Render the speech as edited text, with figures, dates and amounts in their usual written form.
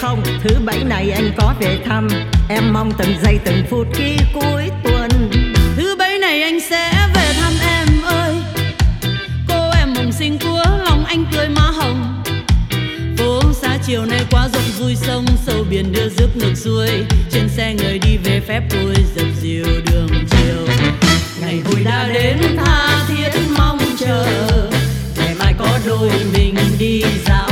không? Thứ bảy này anh có về thăm. Em mong từng giây từng phút khi cuối tuần. Thứ bảy này anh sẽ về thăm em ơi. Cô em mộng xinh của lòng anh tươi má hồng. Phố xa chiều nay quá rộng vui sông sâu biển đưa rước ngược xuôi. Trên xe người đi về phép vui dập dìu đường chiều. Ngày vui đã đến tha thiết mong chờ. Ngày mai có đôi mình đi dạo